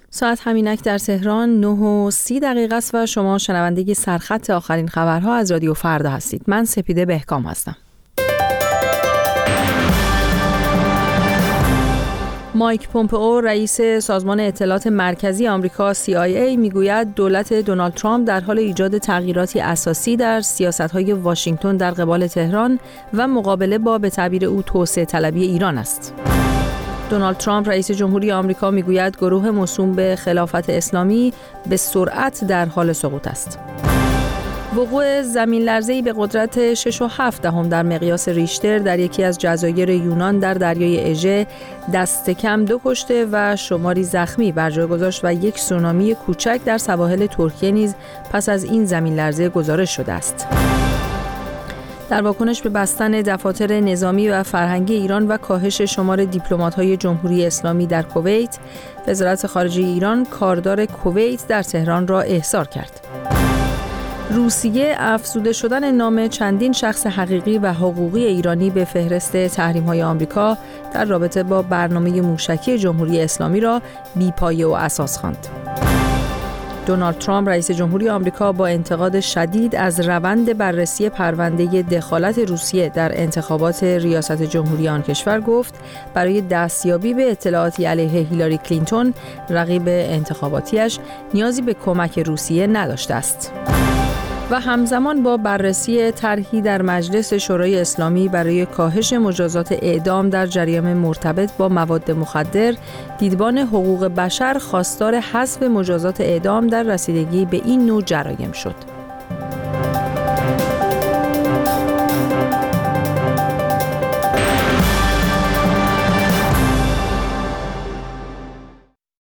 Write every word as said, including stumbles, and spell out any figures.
ساعت همینک در تهران نه و سی دقیقه است و شما شنونده سرخط آخرین خبرها از رادیو فردا هستید. من سپیده بهکام هستم. مایک پومپئو رئیس سازمان اطلاعات مرکزی آمریکا سی آی ای میگوید دولت دونالد ترامپ در حال ایجاد تغییراتی اساسی در سیاست‌های واشنگتن در قبال تهران و مقابله با به تعبیر او توسعه طلبی ایران است. دونالد ترامپ رئیس جمهوری آمریکا میگوید گروه موسوم به خلافت اسلامی به سرعت در حال سقوط است. وقوع زمین لرزه‌ای به قدرت شش و هفت دهم در مقیاس ریشتر در یکی از جزایر یونان در دریای اژه دست کم دو کشته و شماری زخمی بر جای گذاشت و یک سونامی کوچک در سواحل ترکیه نیز پس از این زمین لرزه گزارش شده است. در واکنش به بستن دفاتر نظامی و فرهنگی ایران و کاهش شمار دیپلمات‌های جمهوری اسلامی در کویت، وزارت خارجه ایران کاردار کویت در تهران را احضار کرد. روسیه افزوده شدن نام چندین شخص حقیقی و حقوقی ایرانی به فهرست تحریم‌های آمریکا در رابطه با برنامه موشکی جمهوری اسلامی را بی‌پایه و اساس خواند. دونالد ترامپ رئیس جمهوری آمریکا با انتقاد شدید از روند بررسی پرونده دخالت روسیه در انتخابات ریاست جمهوری آن کشور گفت برای دستیابی به اطلاعاتی علیه هیلاری کلینتون رقیب انتخاباتیش نیازی به کمک روسیه نداشته است. و همزمان با بررسی طرحی در مجلس شورای اسلامی برای کاهش مجازات اعدام در جرایم مرتبط با مواد مخدر، دیدبان حقوق بشر خواستار حذف مجازات اعدام در رسیدگی به این نوع جرایم شد.